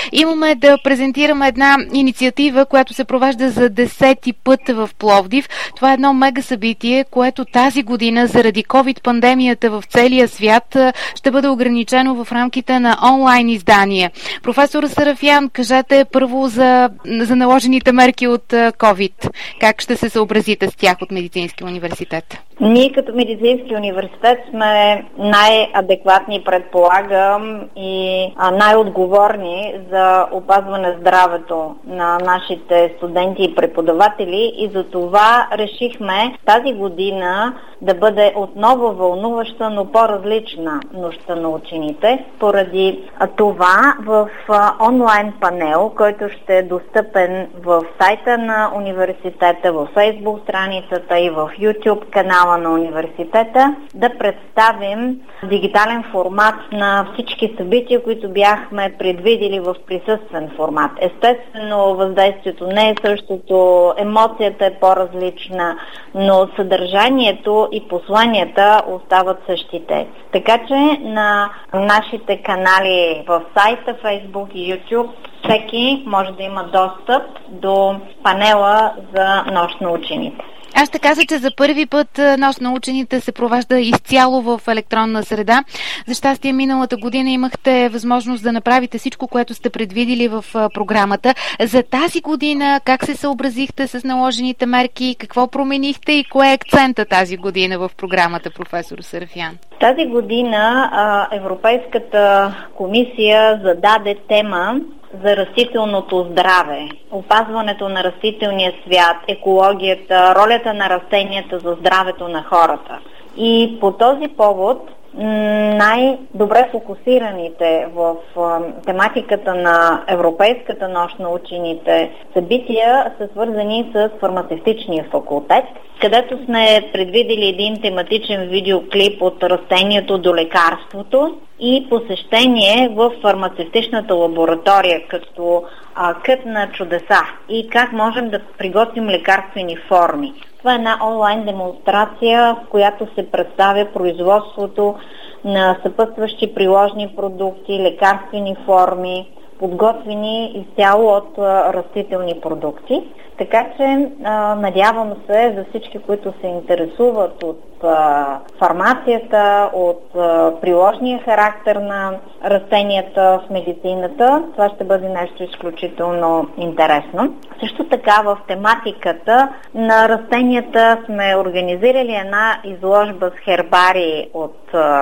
имаме да презентираме една инициатива, която се провежда за 10-ти път в Пловдив. Това е едно мега събитие, което тази година заради COVID-пандемията в целия свят ще бъде ограничено в рамките на онлайн издание. Професор Сарафян, кажете първо за наложените мерки от COVID. Как ще се съобразите с тях от Медицинския университет? Ние като Медицински университет сме най-адекватни, предполагам, и най-отговорни за опазване здравето на нашите студенти и преподаватели, и за това решихме тази година да бъде отново вълнуваща, но по-различна Нощта на учените. Поради това в онлайн панел, който ще е достъпен в сайта на университета, в Facebook страницата и в YouTube канала на университета, да представим дигитален формат на всички събития, които бяхме предвидели в присъствен формат. Естествено, въздействието не е същото, емоцията е по-различна, но съдържанието и посланията остават същите. Така че на нашите канали в сайта, Facebook и YouTube всеки може да има достъп до панела за Нощ на учените. Аз ще кажа, че за първи път Нощ на учените се провежда изцяло в електронна среда. За щастие, миналата година имахте възможност да направите всичко, което сте предвидили в програмата. За тази година как се съобразихте с наложените мерки, какво променихте и кое е акцента тази година в програмата, професор Сарафян? Тази година Европейската комисия зададе тема за растителното здраве, опазването на растителния свят, екологията, ролята на растенията за здравето на хората. И по този повод най-добре фокусираните в тематиката на Европейската нощ на учените събития са свързани с фармацевтичния факултет, където сме предвидели един тематичен видеоклип от растението до лекарството и посещение в фармацевтичната лаборатория като кът на чудеса и как можем да приготвим лекарствени форми. Това е една онлайн демонстрация, в която се представя производството на съпътстващи приложни продукти, лекарствени форми, подготвени изцяло от растителни продукти. Така че надявам се за всички, които се интересуват от фармацията, от приложния характер на растенията в медицината, това ще бъде нещо изключително интересно. Също така в тематиката на растенията сме организирали една изложба с хербари от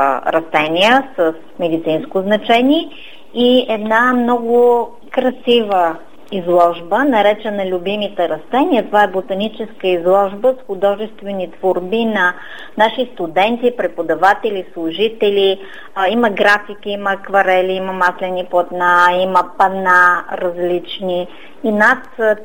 растения с медицинско значение и една много красива изложба, наречена Любимите растения. Това е ботаническа изложба с художествени творби на наши студенти, преподаватели, служители. Има графики, има акварели, има маслени платна, има пана различни и над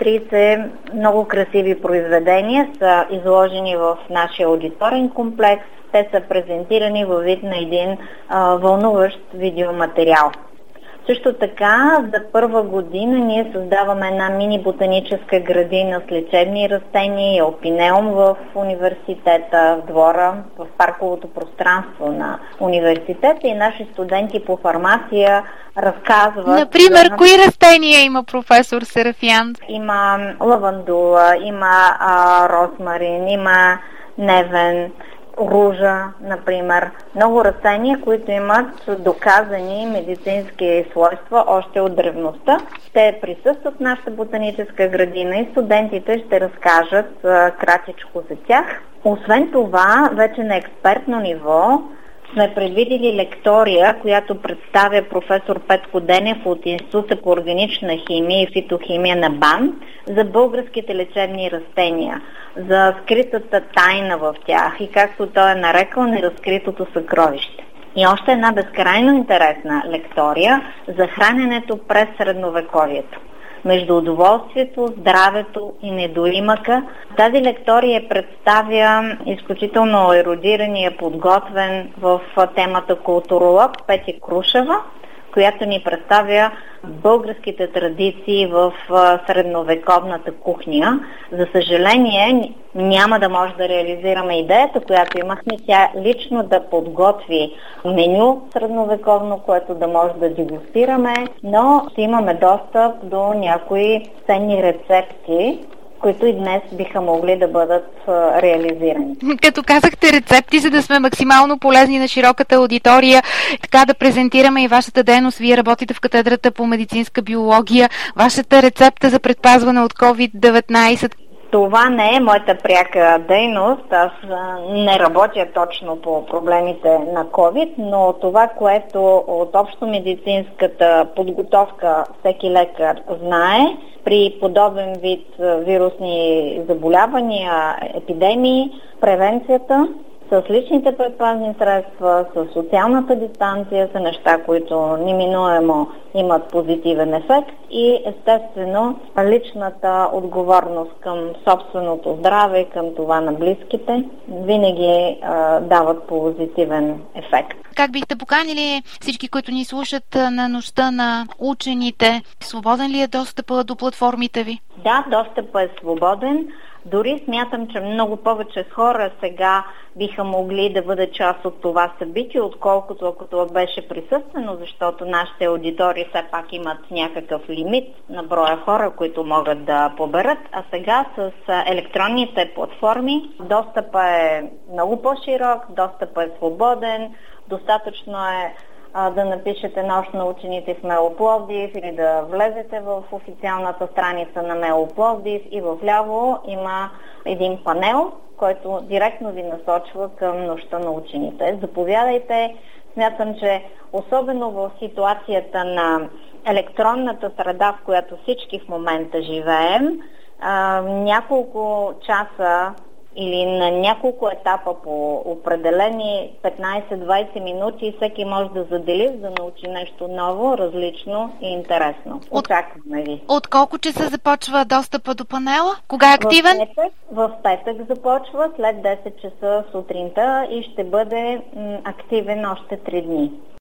30 много красиви произведения са изложени в нашия аудиторен комплекс. Те са презентирани във вид на един вълнуващ видеоматериал. Също така, за първа година ние създаваме една мини-ботаническа градина с лечебни растения и алпинеум в университета, в двора, в парковото пространство на университета и наши студенти по фармация разказват. Например, кои растения има, професор Сарафян? Има лавандула, има розмарин, има невен, ружа, например. Много растения, които имат доказани медицински свойства още от древността. Те присъстват в нашата ботаническа градина и студентите ще разкажат кратичко за тях. Освен това, вече на експертно ниво сме предвидили лектория, която представя професор Петко Денев от Института по органична химия и фитохимия на БАН за българските лечебни растения, за скритата тайна в тях и както той е нарекал неразкритото съкровище. И още една безкрайно интересна лектория за храненето през средновековието. Между удоволствието, здравето и недоимъка. Тази лектория представя изключително ерудирания, подготвен в темата културолог Петя Крушева, която ни представя българските традиции в средновековната кухня. За съжаление, няма да може да реализираме идеята, която имахме, тя лично да подготви меню средновековно, което да може да дегустираме, но ще имаме достъп до някои ценни рецепти, които и днес биха могли да бъдат реализирани. Като казахте рецепти, за да сме максимално полезни на широката аудитория, така да презентираме и вашата дейност. Вие работите в катедрата по медицинска биология. Вашата рецепта за предпазване от COVID-19. Това не е моята пряка дейност. Аз не работя точно по проблемите на COVID, но това, което от общо медицинската подготовка всеки лекар знае, при подобен вид вирусни заболявания, епидемии, превенцията с личните предпазни средства, с социалната дистанция са неща, които неминуемо имат позитивен ефект и естествено личната отговорност към собственото здраве, към това на близките, винаги дават позитивен ефект. Как бихте поканили всички, които ни слушат на Нощта на учените? Свободен ли е достъпът до платформите ви? Да, достъпът е свободен. Дори смятам, че много повече хора сега биха могли да бъдат част от това събитие, отколкото ако това беше присъствено, защото нашите аудитории все пак имат някакъв лимит на броя хора, които могат да поберат, а сега с електронните платформи достъпът е много по-широк, достъпът е свободен, достатъчно е да напишете Нощ на учените в МЕО Пловдив или да влезете в официалната страница на МЕО Пловдив и вляво има един панел, който директно ви насочва към Нощта на учените. Заповядайте. Смятам, че особено в ситуацията на електронната среда, в която всички в момента живеем, няколко часа или на няколко етапа по определени 15-20 минути всеки може да задели, за да научи нещо ново, различно и интересно. Очакваме ви. От колко часа започва достъпа до панела? Кога е активен? В петък започва след 10 часа сутринта и ще бъде активен още 3 дни.